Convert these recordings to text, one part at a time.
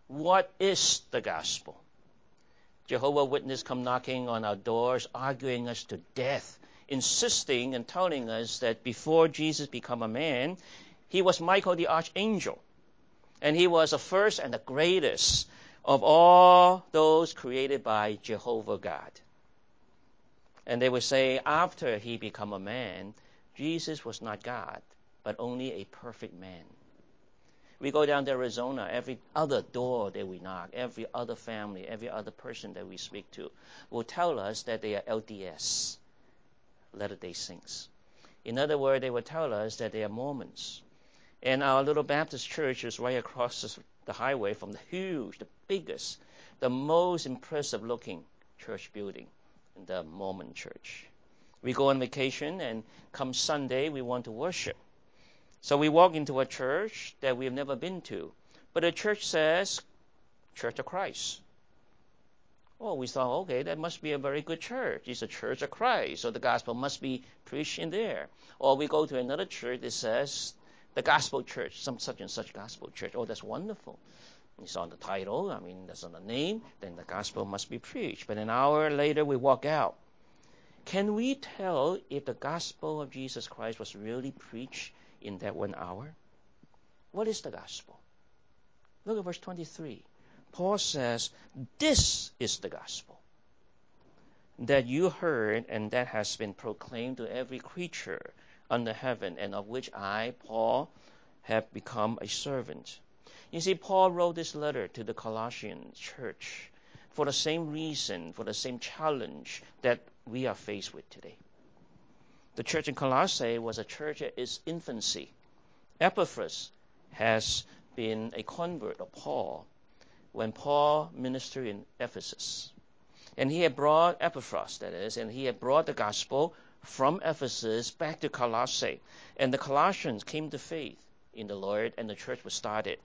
What is the gospel? Jehovah's Witnesses come knocking on our doors, arguing us to death, insisting and telling us that before Jesus became a man, he was Michael the archangel, and he was the first and the greatest of all those created by Jehovah God. And they would say after he became a man, Jesus was not God, but only a perfect man. We go down to Arizona, every other door that we knock, every other family, every other person that we speak to will tell us that they are LDS, Latter-day Saints. In other words, they will tell us that they are Mormons. And our little Baptist church is right across the highway from the huge, the biggest, the most impressive looking church building, the Mormon church. We go on vacation, and come Sunday, we want to worship. So we walk into a church that we have never been to. But the church says, Church of Christ. Oh, we thought, okay, that must be a very good church. It's a Church of Christ, so the gospel must be preached in there. Or we go to another church that says, the gospel church, some such and such gospel church. Oh, that's wonderful. It's on the title, that's on the name, then the gospel must be preached. But an hour later, we walk out. Can we tell if the gospel of Jesus Christ was really preached in that 1 hour? What is the gospel? Look at verse 23. Paul says, this is the gospel that you heard and that has been proclaimed to every creature under heaven, and of which I, Paul, have become a servant. You see, Paul wrote this letter to the Colossian church for the same reason, for the same challenge that we are faced with today. The church in Colossae was a church at its infancy. Epaphras has been a convert of Paul when Paul ministered in Ephesus. And he had brought Epaphras, that is, and he had brought the gospel from Ephesus back to Colossae. And the Colossians came to faith in the Lord, and the church was started.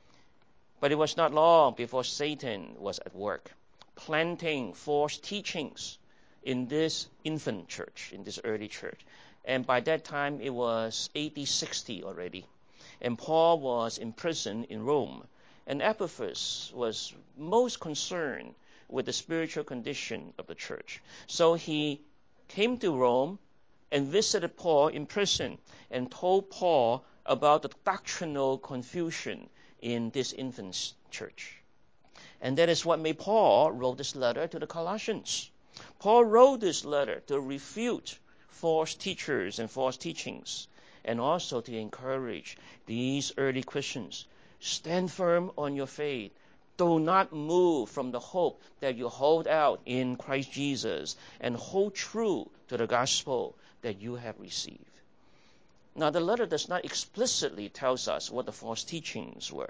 But it was not long before Satan was at work, planting false teachings in this infant church, in this early church. And by that time, it was AD 60 already. And Paul was imprisoned in Rome. And Epaphras was most concerned with the spiritual condition of the church. So he came to Rome and visited Paul in prison and told Paul about the doctrinal confusion in this infant church. And that is what made Paul wrote this letter to the Colossians. Paul wrote this letter to refute false teachers and false teachings, and also to encourage these early Christians. Stand firm on your faith. Do not move from the hope that you hold out in Christ Jesus, and hold true to the gospel that you have received. Now, the letter does not explicitly tell us what the false teachings were.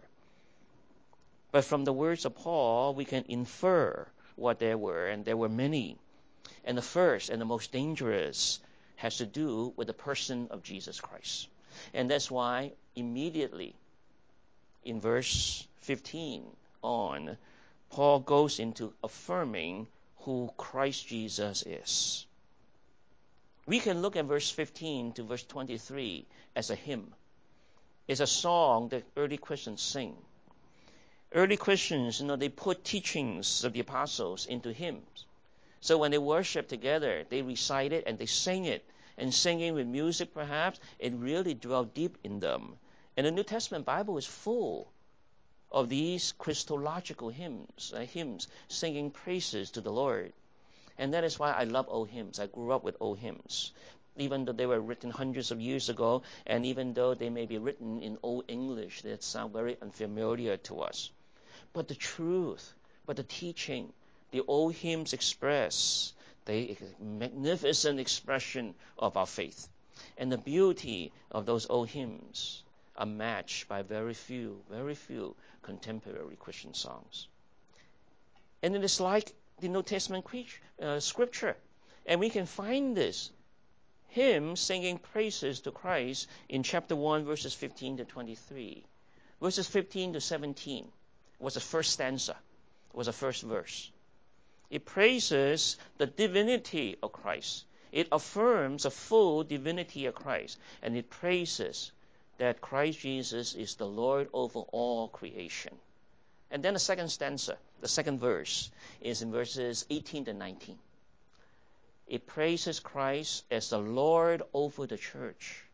But from the words of Paul, we can infer what there were, and there were many. And the first and the most dangerous has to do with the person of Jesus Christ. And that's why immediately in verse 15 on, Paul goes into affirming who Christ Jesus is. We can look at verse 15 to verse 23 as a hymn. It's a song that early Christians sing. Early Christians, they put teachings of the apostles into hymns. So when they worship together, they recite it and they sing it. And singing with music, perhaps, it really dwelt deep in them. And the New Testament Bible is full of these Christological hymns singing praises to the Lord. And that is why I love old hymns. I grew up with old hymns. Even though they were written hundreds of years ago, and even though they may be written in Old English that sound very unfamiliar to us. But the truth, but the teaching, the old hymns express the magnificent expression of our faith. And the beauty of those old hymns are matched by very few contemporary Christian songs. And it is like the New Testament scripture. And we can find this hymn singing praises to Christ in chapter 1, verses 15 to 23. Verses 15 to 17 was the first stanza, was the first verse. It praises the divinity of Christ. It affirms the full divinity of Christ. And it praises that Christ Jesus is the Lord over all creation. And then the second stanza, the second verse, is in verses 18 to 19. It praises Christ as the Lord over the church.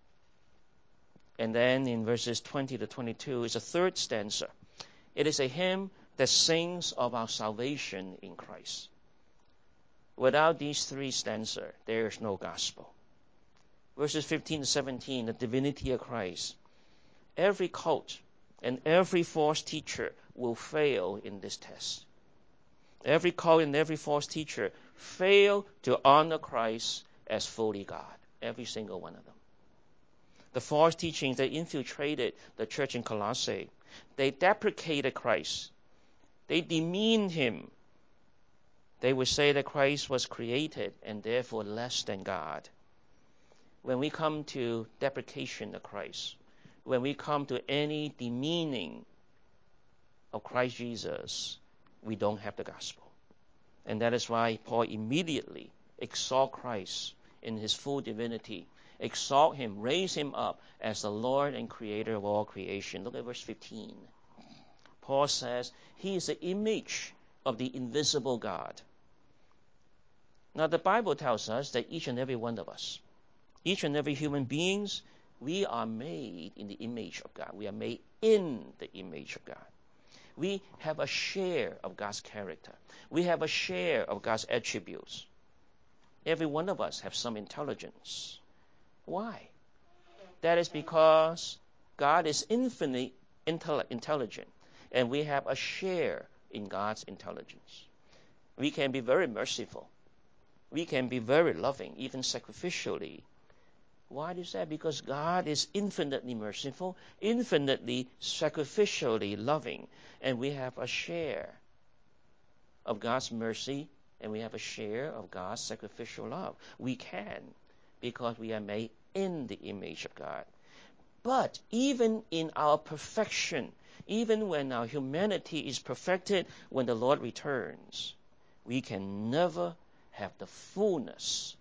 And then in verses 20 to 22 is a third stanza. It is a hymn that sings of our salvation in Christ. Without these three stanzas, there is no gospel. Verses 15 to 17, the divinity of Christ. Every cult and every false teacher will fail in this test. Every cult and every false teacher fail to honor Christ as fully God. Every single one of them. The false teachings that infiltrated the church in Colossae, they deprecated Christ. They demeaned him. They would say that Christ was created and therefore less than God. When we come to deprecation of Christ, when we come to any demeaning of Christ Jesus, we don't have the gospel. And that is why Paul immediately exalts Christ in his full divinity, exalt him, raise him up as the Lord and creator of all creation. Look at verse 15. Paul says he is the image of the invisible God. Now the Bible tells us that each and every one of us, each and every human beings, we are made in the image of God. We are made in the image of God. We have a share of God's character. We have a share of God's attributes. Every one of us have some intelligence. Why? That is because God is infinitely intelligent, and we have a share in God's intelligence. We can be very merciful. We can be very loving, even sacrificially. Why is that? Because God is infinitely merciful, infinitely sacrificially loving, and we have a share of God's mercy, and we have a share of God's sacrificial love. We can, because we are made in the image of God. But even in our perfection, even when our humanity is perfected, when the Lord returns, we can never have the fullness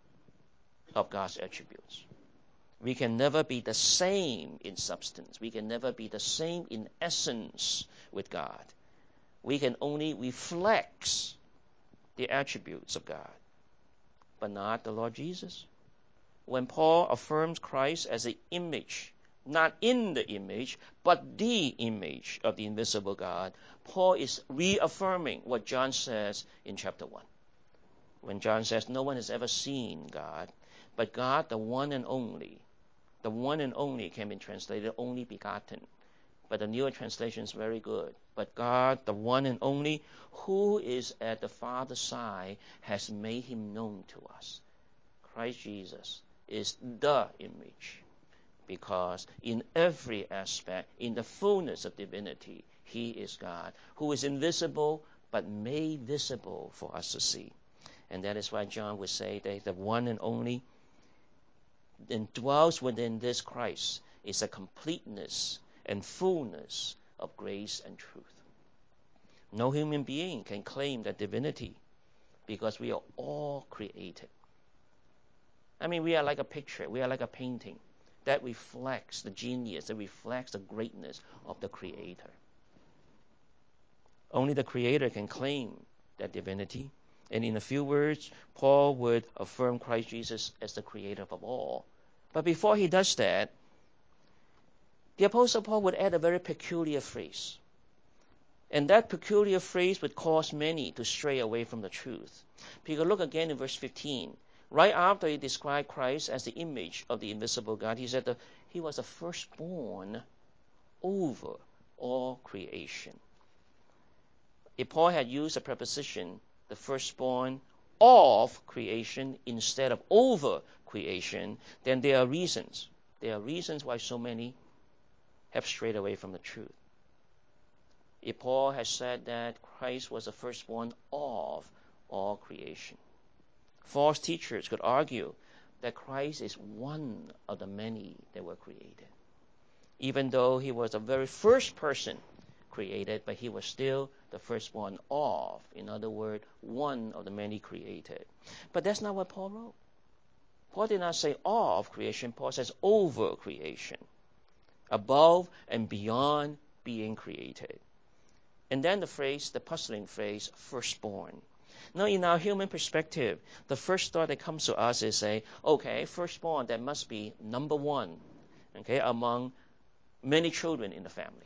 of God's attributes. We can never be the same in substance. We can never be the same in essence with God. We can only reflect the attributes of God, but not the Lord Jesus. When Paul affirms Christ as an image, not in the image, but the image of the invisible God, Paul is reaffirming what John says in chapter 1. When John says, no one has ever seen God, but God, the one and only can be translated only begotten. But the newer translation is very good. But God, the one and only, who is at the Father's side, has made him known to us. Christ Jesus is the image, because in every aspect, in the fullness of divinity, he is God, who is invisible but made visible for us to see. And that is why John would say that the one and only and dwells within this Christ is a completeness and fullness of grace and truth. No human being can claim that divinity, because we are all created. I mean, we are like a picture, we are like a painting that reflects the genius, that reflects the greatness of the Creator. Only the Creator can claim that divinity. And in a few words, Paul would affirm Christ Jesus as the creator of all. But before he does that, the Apostle Paul would add a very peculiar phrase. And that peculiar phrase would cause many to stray away from the truth. Because look again in verse 15. Right after he described Christ as the image of the invisible God, he said that he was the firstborn over all creation. If Paul had used the preposition, the firstborn of creation instead of over creation, then there are reasons. There are reasons why so many have strayed away from the truth. If Paul has said that Christ was the firstborn of all creation, false teachers could argue that Christ is one of the many that were created. Even though he was the very first person created, but he was still the firstborn of, in other words, one of the many created. But that's not what Paul wrote. Paul did not say of creation. Paul says over creation, above and beyond being created. And then the puzzling phrase, firstborn. Now, in our human perspective, the first thought that comes to us is okay, firstborn, that must be number one, okay, among many children in the family.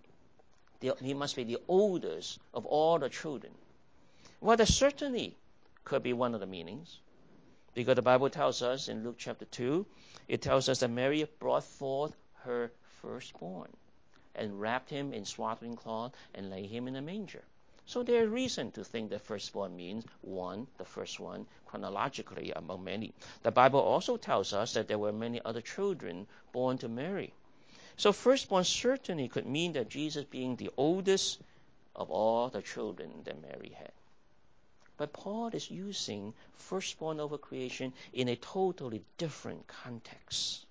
He must be the oldest of all the children. Well, that certainly could be one of the meanings, because the Bible tells us in Luke chapter 2, it tells us that Mary brought forth her firstborn and wrapped him in swaddling cloth and laid him in a manger. So there is reason to think that firstborn means one, the first one, chronologically among many. The Bible also tells us that there were many other children born to Mary. So firstborn certainly could mean that Jesus being the oldest of all the children that Mary had. But Paul is using firstborn over creation in a totally different context.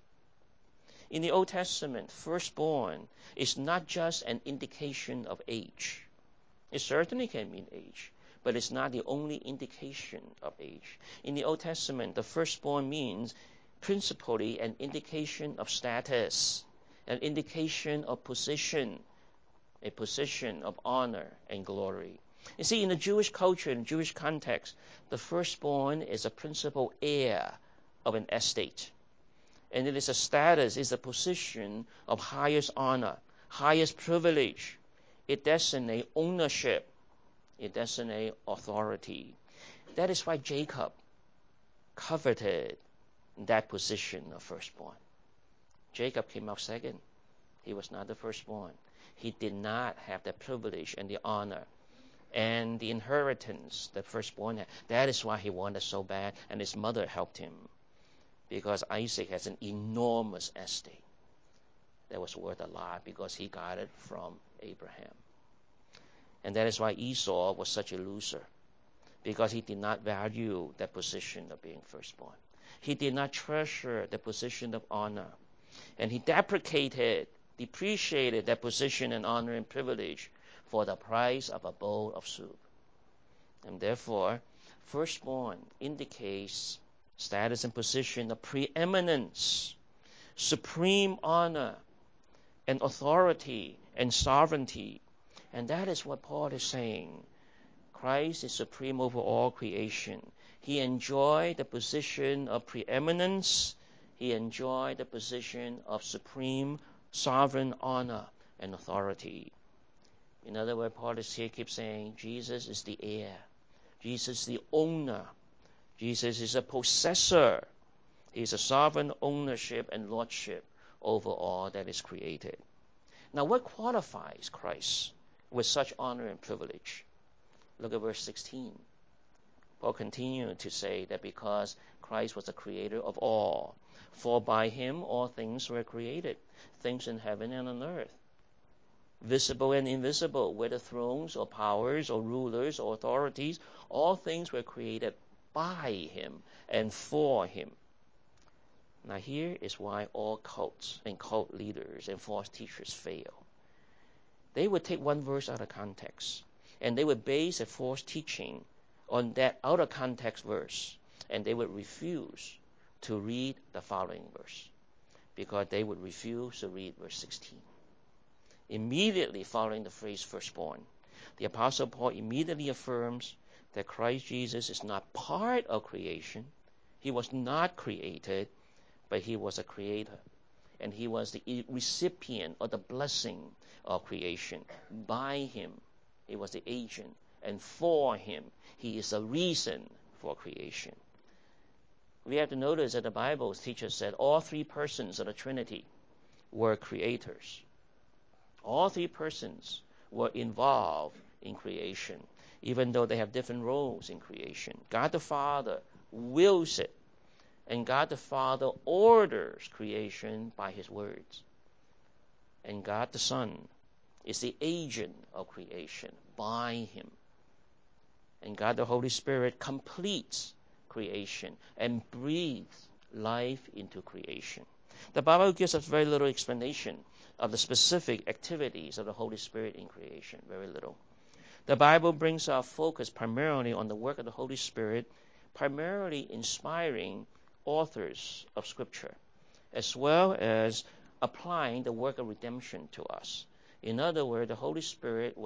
In the Old Testament, firstborn is not just an indication of age. It certainly can mean age, but it's not the only indication of age. In the Old Testament, the firstborn means principally an indication of status, an indication of position, a position of honor and glory. You see, in the Jewish culture, in the Jewish context, the firstborn is a principal heir of an estate. And it is a status, it's a position of highest honor, highest privilege. It designates ownership. It designates authority. That is why Jacob coveted that position of firstborn. Jacob came out second. He was not the firstborn. He did not have the privilege and the honor and the inheritance that firstborn had. That is why he wanted so bad, and his mother helped him, because Isaac has an enormous estate that was worth a lot because he got it from Abraham. And that is why Esau was such a loser, because he did not value that position of being firstborn. He did not treasure the position of honor. And he depreciated that position and honor and privilege for the price of a bowl of soup. And therefore, firstborn indicates status and position of preeminence, supreme honor, and authority and sovereignty. And that is what Paul is saying. Christ is supreme over all creation. He enjoyed the position of preeminence. He enjoyed the position of supreme sovereign honor and authority. In other words, Paul is here keeps saying Jesus is the heir. Jesus is the owner. Jesus is a possessor. He is a sovereign ownership and lordship over all that is created. Now, what qualifies Christ with such honor and privilege? Look at verse 16. Paul continued to say that because Christ was the creator of all, for by him all things were created, things in heaven and on earth, visible and invisible, whether thrones or powers or rulers or authorities, all things were created by him and for him. Now here is why all cults and cult leaders and false teachers fail. They would take one verse out of context, and they would base a false teaching on that out of context verse, and they would refuse to read the following verse, because they would refuse to read verse 16. Immediately following the phrase firstborn, the Apostle Paul immediately affirms that Christ Jesus is not part of creation. He was not created, but he was a creator. And he was the recipient of the blessing of creation. By him, he was the agent. And for him, he is a reason for creation. We have to notice that the Bible teaches that all three persons of the Trinity were creators. All three persons were involved in creation, even though they have different roles in creation. God the Father wills it, and God the Father orders creation by his words. And God the Son is the agent of creation by him. And God the Holy Spirit completes creation and breathes life into creation. The Bible gives us very little explanation of the specific activities of the Holy Spirit in creation, very little. The Bible brings our focus primarily on the work of the Holy Spirit, primarily inspiring authors of Scripture, as well as applying the work of redemption to us. In other words, the Holy Spirit was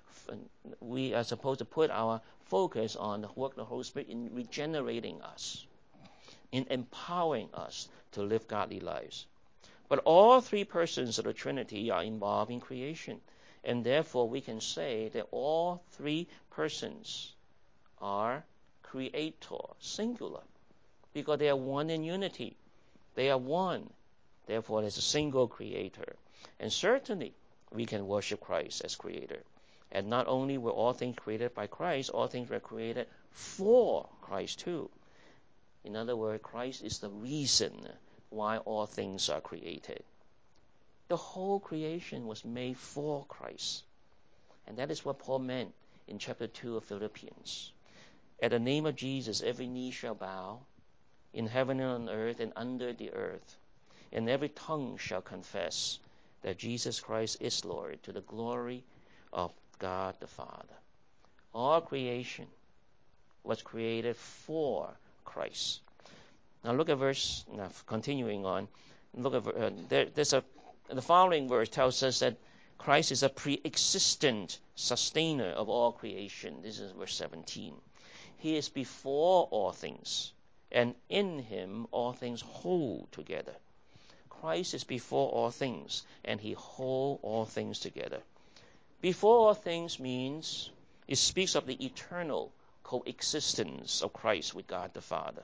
We are supposed to put our focus on the work of the Holy Spirit in regenerating us, in empowering us to live godly lives. But all three persons of the Trinity are involved in creation. And therefore, we can say that all three persons are creator, singular, because they are one in unity. They are one. Therefore, there's a single creator. And certainly, we can worship Christ as creator. And not only were all things created by Christ, all things were created for Christ too. In other words, Christ is the reason why all things are created. The whole creation was made for Christ. And that is what Paul meant in chapter 2 of Philippians. At the name of Jesus, every knee shall bow, in heaven and on earth and under the earth, and every tongue shall confess that Jesus Christ is Lord, to the glory of God the Father. All creation was created for Christ. Now look at continuing on. Look at the following verse tells us that Christ is a pre-existent sustainer of all creation. This is verse 17. He is before all things, and in him all things hold together. Christ is before all things, and he holds all things together. Before all things means it speaks of the eternal coexistence of Christ with God the Father.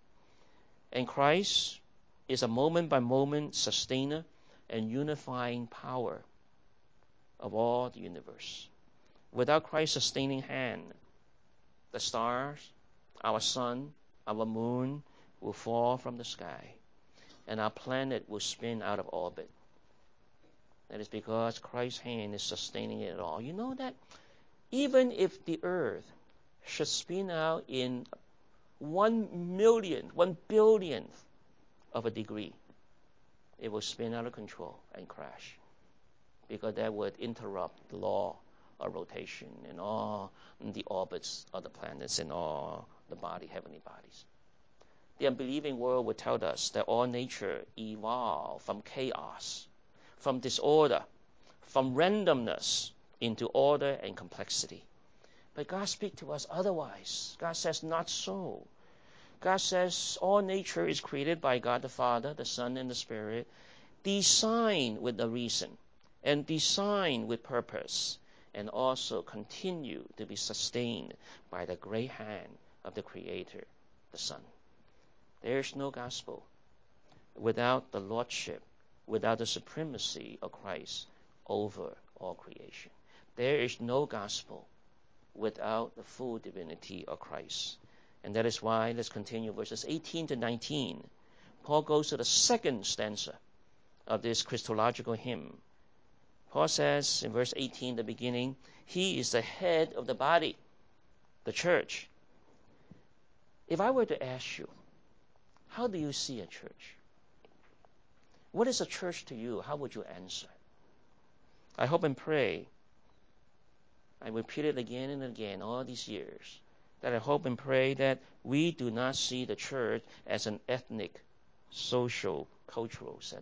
And Christ is a moment-by-moment sustainer and unifying power of all the universe. Without Christ's sustaining hand, the stars, our sun, our moon will fall from the sky, and our planet will spin out of orbit. That is because Christ's hand is sustaining it all. You know that even if the earth should spin out in 1 billionth of a degree, it will spin out of control and crash, because that would interrupt the law of rotation and all the orbits of the planets and all the heavenly bodies. The unbelieving world would tell us that all nature evolved from chaos, from disorder, from randomness into order and complexity. But God speaks to us otherwise. God says not so. God says all nature is created by God the Father, the Son, and the Spirit, designed with a reason and designed with purpose, and also continue to be sustained by the great hand of the Creator, the Son. There is no gospel without the lordship, without the supremacy of Christ over all creation. There is no gospel without the full divinity of Christ. And that is why, let's continue verses 18 to 19. Paul goes to the second stanza of this Christological hymn. Paul says in verse 18, the beginning, he is the head of the body, the church. If I were to ask you, how do you see a church? What is a church to you? How would you answer? I hope and pray, I repeat it again and again all these years, that I hope and pray that we do not see the church as an ethnic, social, cultural center.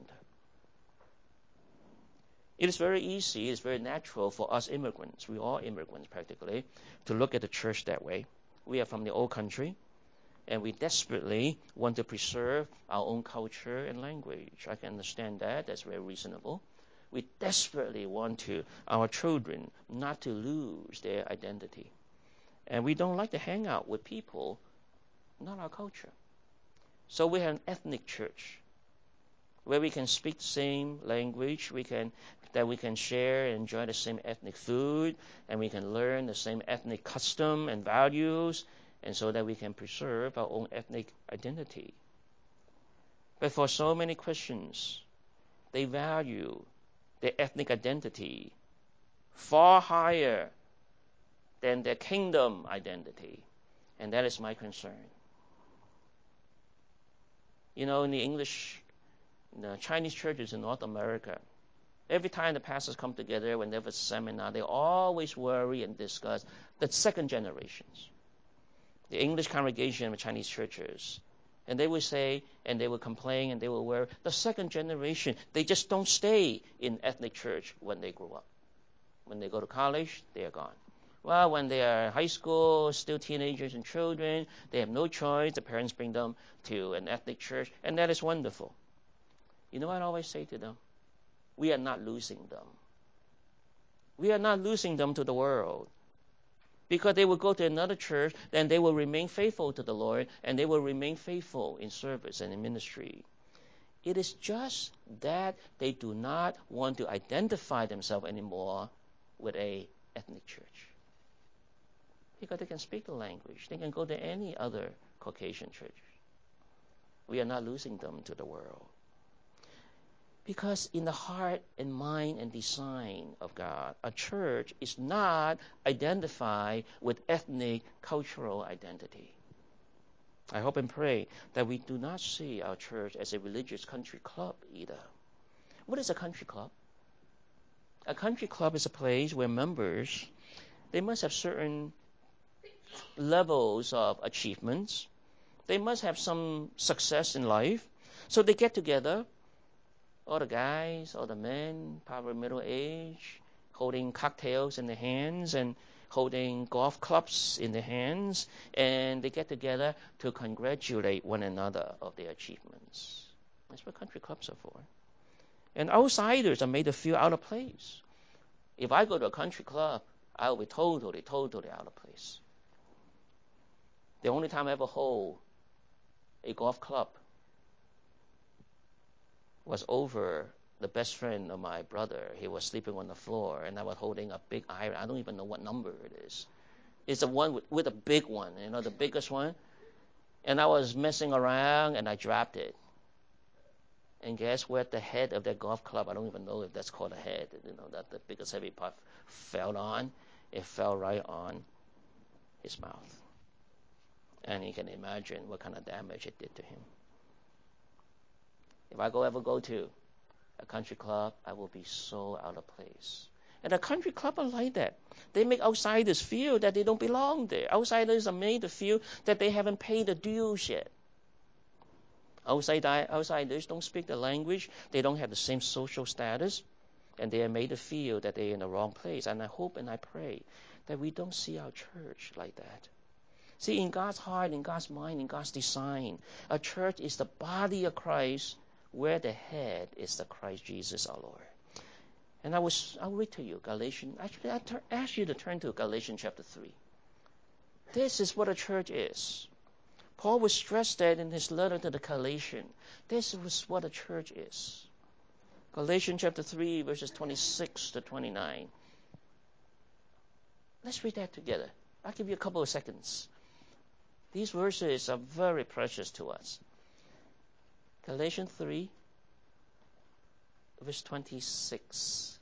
It is very easy, it is very natural for us immigrants, we are immigrants practically, to look at the church that way. We are from the old country, and we desperately want to preserve our own culture and language. I can understand that. That's very reasonable. We desperately want our children not to lose their identity. And we don't like to hang out with people, not our culture. So we have an ethnic church where we can speak the same language, we can share and enjoy the same ethnic food, and we can learn the same ethnic custom and values, and so that we can preserve our own ethnic identity. But for so many Christians, they value their ethnic identity far higher than their kingdom identity. And that is my concern. You know, in the Chinese churches in North America, every time the pastors come together, when they have a seminar, they always worry and discuss the second generations. The English congregation of Chinese churches. And they will say, and they will complain, and they will worry, the second generation, they just don't stay in ethnic church when they grow up. When they go to college, they are gone. Well, when they are in high school, still teenagers and children, they have no choice. The parents bring them to an ethnic church, and that is wonderful. You know what I always say to them? We are not losing them. We are not losing them to the world. Because they will go to another church, then they will remain faithful to the Lord, and they will remain faithful in service and in ministry. It is just that they do not want to identify themselves anymore with a ethnic church. Because they can speak the language. They can go to any other Caucasian church. We are not losing them to the world. Because in the heart and mind and design of God, a church is not identified with ethnic, cultural identity. I hope and pray that we do not see our church as a religious country club either. What is a country club? A country club is a place where members, they must have certain levels of achievements. They must have some success in life. So they get together, all the guys, all the men, probably middle age, holding cocktails in their hands and holding golf clubs in their hands, and they get together to congratulate one another of their achievements. That's what country clubs are for. And outsiders are made to feel out of place. If I go to a country club, I will be totally out of place. The only time I ever hold a golf club was over the best friend of my brother. He was sleeping on the floor, and I was holding a big iron. I don't even know what number it is. It's the one with a big one, the biggest one. And I was messing around, and I dropped it. And guess where the head of that golf club, I don't even know if that's called a head, that the biggest heavy puff fell on. It fell right on his mouth. And you can imagine what kind of damage it did to him. If I ever go to a country club, I will be so out of place. And a country club are like that. They make outsiders feel that they don't belong there. Outsiders are made to feel that they haven't paid the dues yet. Outsiders don't speak the language. They don't have the same social status. And they are made to feel that they're in the wrong place. And I hope and I pray that we don't see our church like that. See, in God's heart, in God's mind, in God's design, a church is the body of Christ, where the head is the Christ Jesus our Lord. And I'll read to you Galatians. Actually, I ask you to turn to Galatians chapter 3. This is what a church is. Paul would stress that in his letter to the Galatians. This is what a church is. Galatians chapter 3, verses 26 to 29. Let's read that together. I'll give you a couple of seconds. These verses are very precious to us. Galatians 3, verse 26.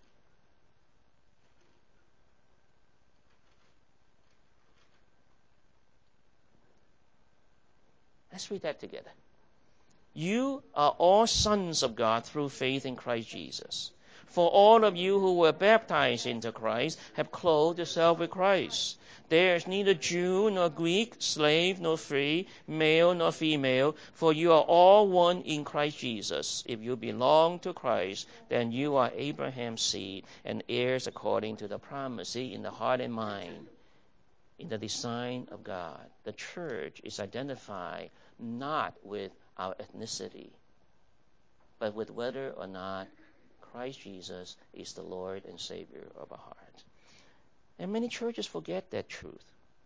Let's read that together. You are all sons of God through faith in Christ Jesus. For all of you who were baptized into Christ have clothed yourself with Christ. There is neither Jew nor Greek, slave nor free, male nor female, for you are all one in Christ Jesus. If you belong to Christ, then you are Abraham's seed and heirs according to the promise. See, in the heart and mind, in the design of God, the church is identified not with our ethnicity, but with whether or not Christ Jesus is the Lord and Savior of our heart. And many churches forget that truth.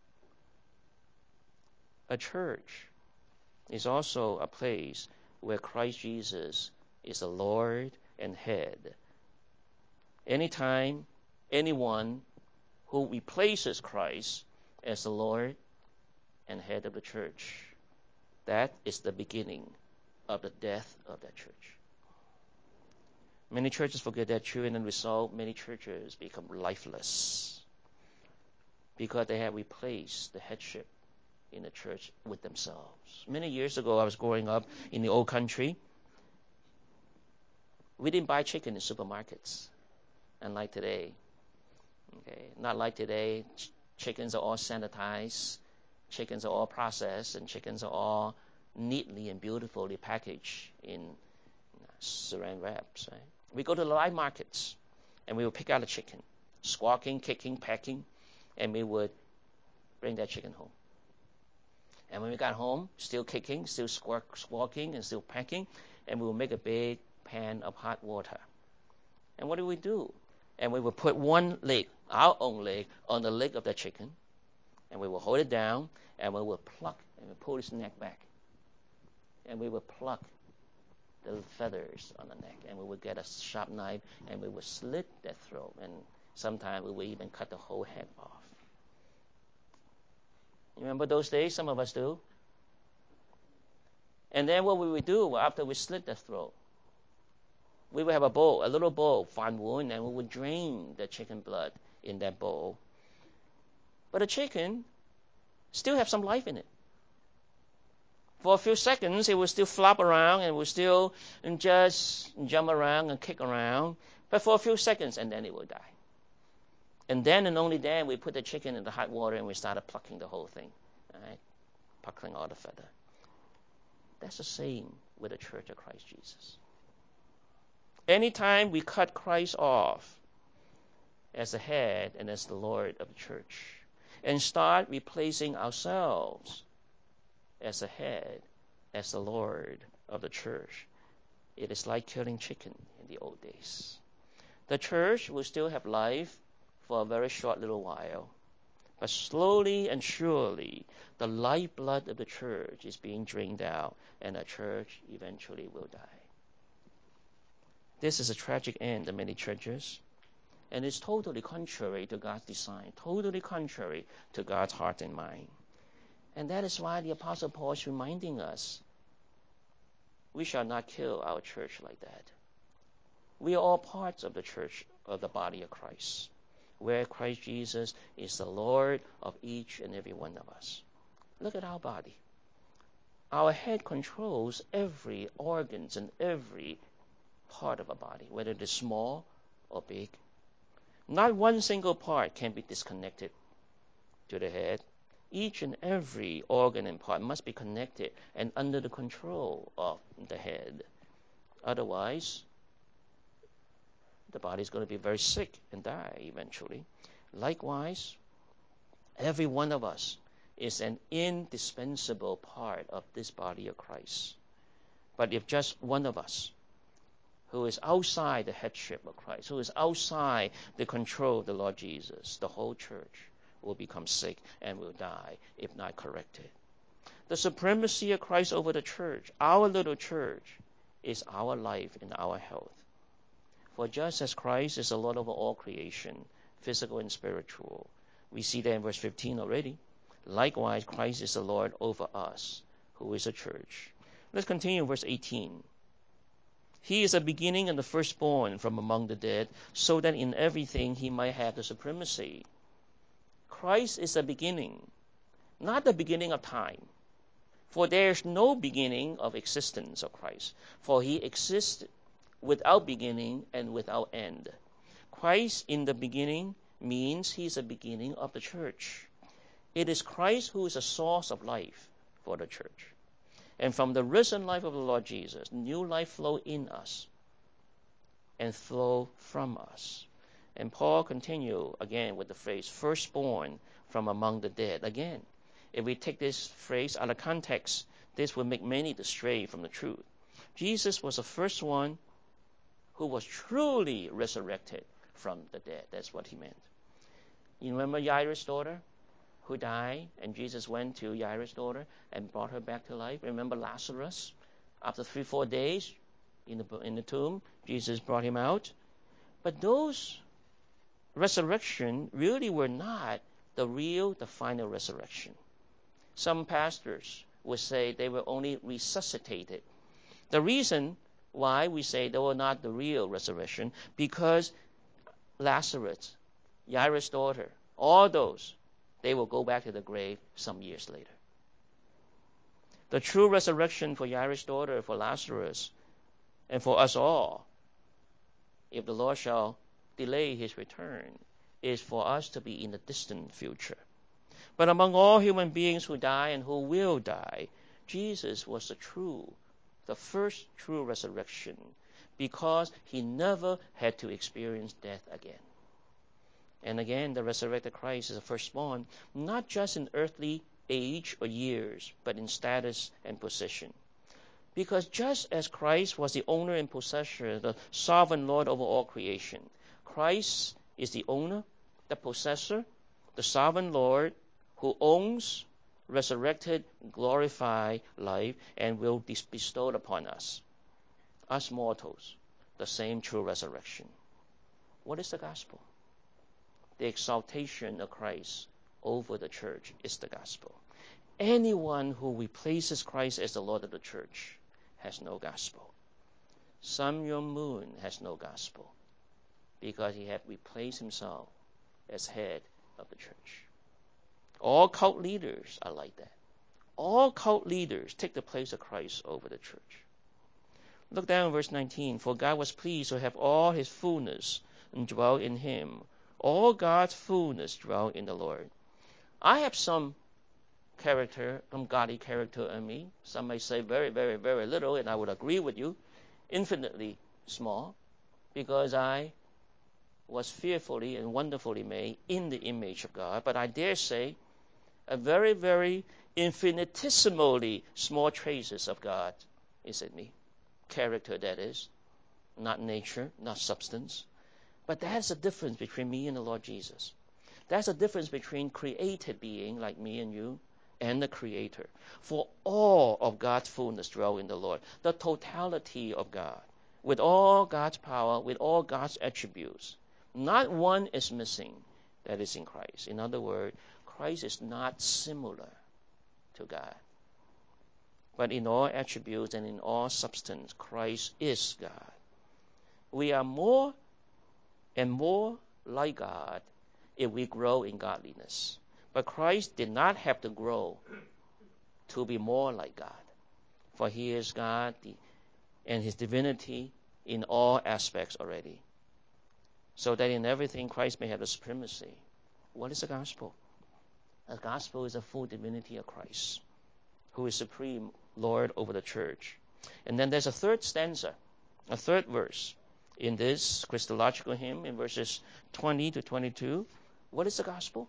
A church is also a place where Christ Jesus is the Lord and head. Anytime anyone who replaces Christ as the Lord and head of the church, that is the beginning of the death of that church. Many churches forget that truth, and as a result, many churches become lifeless because they have replaced the headship in the church with themselves. Many years ago, I was growing up in the old country. We didn't buy chicken in supermarkets, unlike today. Okay, not like today. Chickens are all sanitized, chickens are all processed, and chickens are all neatly and beautifully packaged in saran wraps. Right? We go to the live markets, and we will pick out a chicken. squawking, kicking, pecking, and we would bring that chicken home. And when we got home, still kicking, still squawking, and still pecking, and we would make a big pan of hot water. And what do? And we would put one leg, our own leg, on the leg of the chicken, and we would hold it down, and we would pluck, and we pull his neck back. And we would pluck the feathers on the neck, and we would get a sharp knife, and we would slit that throat, and sometimes we would even cut the whole head off. You remember those days? Some of us do. And then what we would do after we slit the throat, we would have a bowl, a little bowl, fan wound, and we would drain the chicken blood in that bowl. But the chicken still have some life in it. For a few seconds, it will still flop around and will still just jump around and kick around. But for a few seconds, and then it will die. And then and only then, we put the chicken in the hot water and we started plucking the whole thing. Right? Plucking all the feather. That's the same with the Church of Christ Jesus. Anytime we cut Christ off as the head and as the Lord of the church and start replacing ourselves as the head, as the Lord of the church, it is like killing chicken in the old days. The church will still have life for a very short little while, but slowly and surely the lifeblood of the church is being drained out, and the church eventually will die. This is a tragic end of many churches, and it's totally contrary to God's design, totally contrary to God's heart and mind. And that is why the Apostle Paul is reminding us, we shall not kill our church like that. We are all parts of the church, of the body of Christ, where Christ Jesus is the Lord of each and every one of us. Look at our body. Our head controls every organs and every part of a body, whether it is small or big. Not one single part can be disconnected to the head. Each and every organ and part must be connected and under the control of the head. Otherwise, the body is going to be very sick and die eventually. Likewise, every one of us is an indispensable part of this body of Christ. But if just one of us who is outside the headship of Christ, who is outside the control of the Lord Jesus, the whole church will become sick and will die if not corrected. The supremacy of Christ over the church, our little church, is our life and our health. For just as Christ is the Lord over all creation, physical and spiritual, we see that in verse 15 already. Likewise, Christ is the Lord over us, who is a church. Let's continue in verse 18. He is the beginning and the firstborn from among the dead, so that in everything he might have the supremacy. Christ is the beginning, not the beginning of time. For there is no beginning of existence of Christ, for he exists without beginning and without end. Christ in the beginning means he is the beginning of the church. It is Christ who is the source of life for the church. And from the risen life of the Lord Jesus, new life flow in us and flow from us. And Paul continued again with the phrase, firstborn from among the dead. Again, if we take this phrase out of context, this will make many to stray from the truth. Jesus was the first one who was truly resurrected from the dead. That's what he meant. You remember Jairus' daughter who died, and Jesus went to Jairus' daughter and brought her back to life? Remember Lazarus? After 3-4 days in the tomb, Jesus brought him out. But those resurrection really were not the final resurrection. Some pastors would say they were only resuscitated. The reason why we say they were not the real resurrection, because Lazarus, Jairus' daughter, all those, they will go back to the grave some years later. The true resurrection for Jairus' daughter, for Lazarus, and for us all, if the Lord shall delay his return, is for us to be in the distant future. But among all human beings who die and who will die, Jesus was the first true resurrection, because he never had to experience death again. And again, the resurrected Christ is the firstborn, not just in earthly age or years, but in status and position. Because just as Christ was the owner and possessor, the sovereign Lord over all creation, Christ is the owner, the possessor, the sovereign Lord who owns resurrected, glorified life and will be bestowed upon us mortals, the same true resurrection. What is the gospel? The exaltation of Christ over the church is the gospel. Anyone who replaces Christ as the Lord of the church has no gospel. Samuel Moon has no gospel because he had replaced himself as head of the church. All cult leaders are like that. All cult leaders take the place of Christ over the church. Look down at verse 19. For God was pleased to have all his fullness and dwell in him. All God's fullness dwell in the Lord. I have some character, some godly character in me. Some may say very, very, very little, and I would agree with you, infinitely small, because I was fearfully and wonderfully made in the image of God. But I dare say a very, very infinitesimally small traces of God is in me. Character, that is, not nature, not substance. But that's the difference between me and the Lord Jesus. That's the difference between created being like me and you and the Creator. For all of God's fullness dwell in the Lord. The totality of God, with all God's power, with all God's attributes. Not one is missing that is in Christ. In other words, Christ is not similar to God. But in all attributes and in all substance, Christ is God. We are more and more like God if we grow in godliness. But Christ did not have to grow to be more like God. For he is God and his divinity in all aspects already. So that in everything Christ may have the supremacy. What is the gospel? The gospel is the full divinity of Christ, who is supreme Lord over the church. And then there's a third stanza, a third verse in this Christological hymn in verses 20 to 22. What is the gospel?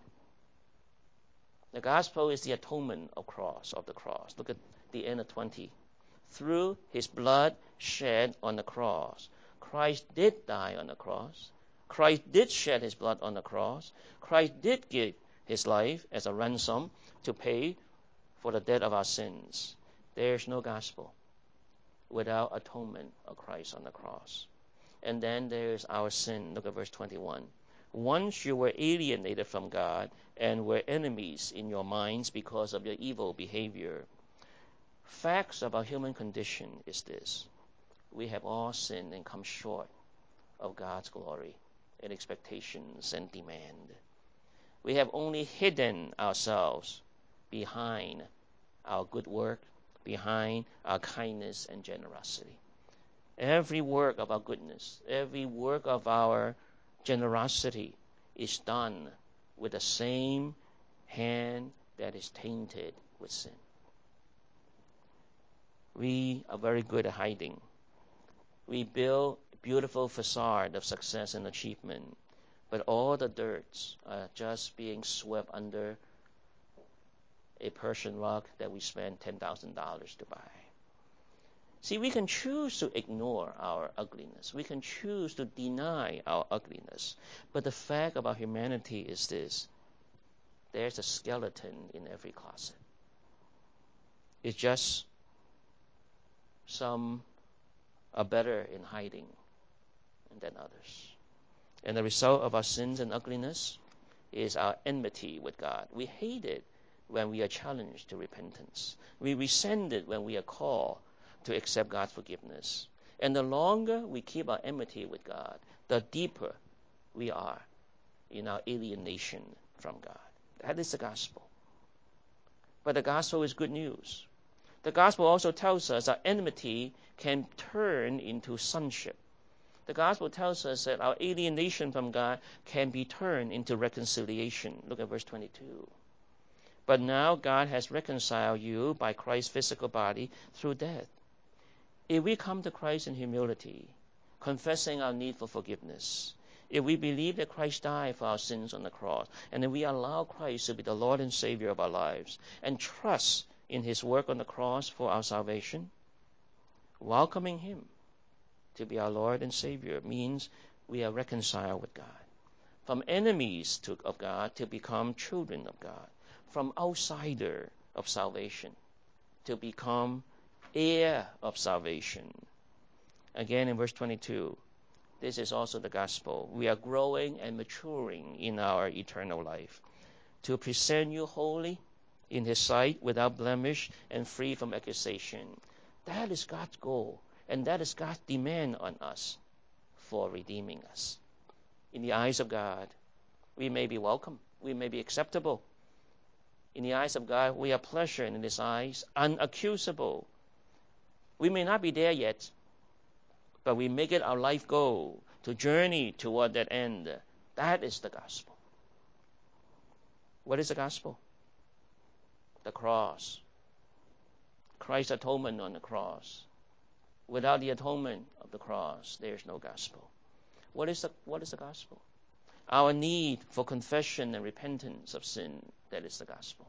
The gospel is the atonement of the cross. Look at the end of 20. Through his blood shed on the cross, Christ did die on the cross. Christ did shed his blood on the cross. Christ did give his life as a ransom to pay for the debt of our sins. There is no gospel without atonement of Christ on the cross. And then there is our sin. Look at verse 21. Once you were alienated from God and were enemies in your minds because of your evil behavior. Facts about human condition is this. We have all sinned and come short of God's glory and expectations and demand. We have only hidden ourselves behind our good work, behind our kindness and generosity. Every work of our goodness, every work of our generosity is done with the same hand that is tainted with sin. We are very good at hiding. We build a beautiful facade of success and achievement, but all the dirts are just being swept under a Persian rug that we spend $10,000 to buy. See, we can choose to ignore our ugliness. We can choose to deny our ugliness. But the fact about humanity is this. There's a skeleton in every closet. It's just some are better in hiding than others. And the result of our sins and ugliness is our enmity with God. We hate it when we are challenged to repentance. We resent it when we are called to accept God's forgiveness. And the longer we keep our enmity with God, the deeper we are in our alienation from God. That is the gospel. But the gospel is good news. The gospel also tells us our enmity can turn into sonship. The gospel tells us that our alienation from God can be turned into reconciliation. Look at verse 22. But now God has reconciled you by Christ's physical body through death. If we come to Christ in humility, confessing our need for forgiveness, If we believe that Christ died for our sins on the cross, and if we allow Christ to be the Lord and Savior of our lives, and trust in his work on the cross for our salvation, welcoming him to be our Lord and Savior means we are reconciled with God. From enemies of God to become children of God. From outsider of salvation to become heir of salvation. Again in verse 22, this is also the gospel. We are growing and maturing in our eternal life to present you holy in his sight, without blemish and free from accusation. That is God's goal, and that is God's demand on us for redeeming us. In the eyes of God, we may be welcome, we may be acceptable. In the eyes of God, we are pleasure, and in his eyes, unaccusable. We may not be there yet, but we make it our life goal to journey toward that end. That is the gospel. What is the gospel? The cross. Christ's atonement on the cross. Without the atonement of the cross, there is no gospel. What is the gospel? Our need for confession and repentance of sin, that is the gospel.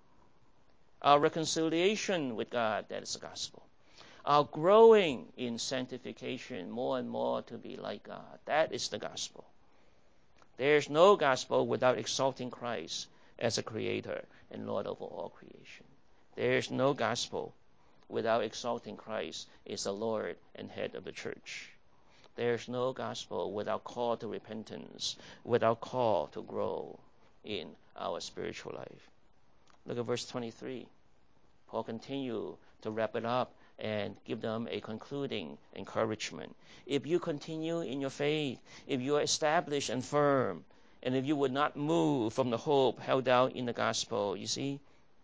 Our reconciliation with God, that is the gospel. Our growing in sanctification more and more to be like God, that is the gospel. There is no gospel without exalting Christ as a creator and Lord over all creation. There is no gospel without exalting Christ as the Lord and head of the church. There is no gospel without call to repentance, without call to grow in our spiritual life. Look at verse 23. Paul continues to wrap it up and give them a concluding encouragement. If you continue in your faith, if you are established and firm, and if you would not move from the hope held out in the gospel, you see,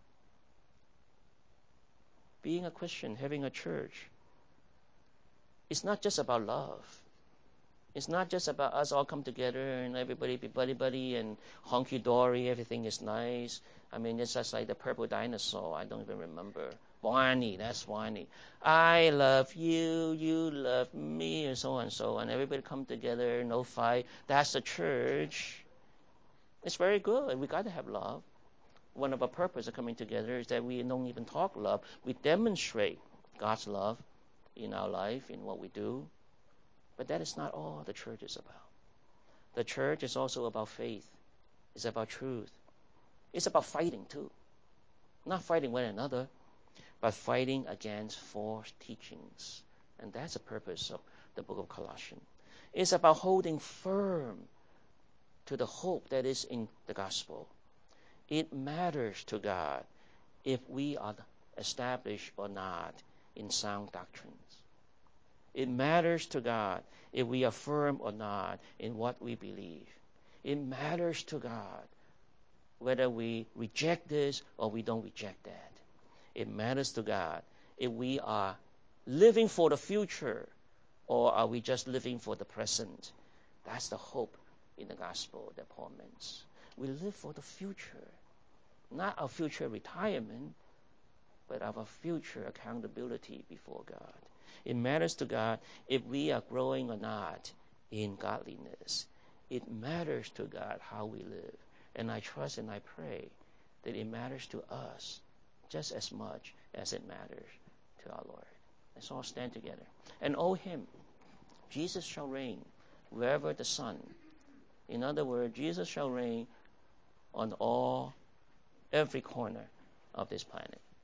being a Christian, having a church, it's not just about love. It's not just about us all come together and everybody be buddy-buddy and honky-dory, everything is nice. I mean, it's just like the purple dinosaur. I don't even remember. Barney, that's Barney. I love you, you love me, and so on and so on. Everybody come together, no fight. That's the church. It's very good. We got to have love. One of our purposes of coming together is that we don't even talk love. We demonstrate God's love in our life, in what we do. But that is not all the church is about. The church is also about faith. It's about truth. It's about fighting too. Not fighting one another, but fighting against false teachings. And that's the purpose of the book of Colossians. It's about holding firm to the hope that is in the gospel. It matters to God if we are established or not in sound doctrines. It matters to God if we are firm or not in what we believe. It matters to God whether we reject this or we don't reject that. It matters to God if we are living for the future or are we just living for the present. That's the hope in the gospel that Paul means. We live for the future, not our future retirement, but our future accountability before God. It matters to God if we are growing or not in godliness. It matters to God how we live. And I trust and I pray that it matters to us just as much as it matters to our Lord. Let's all stand together. And owe him, Jesus shall reign wherever the sun. In other words, Jesus shall reign on every corner of this planet.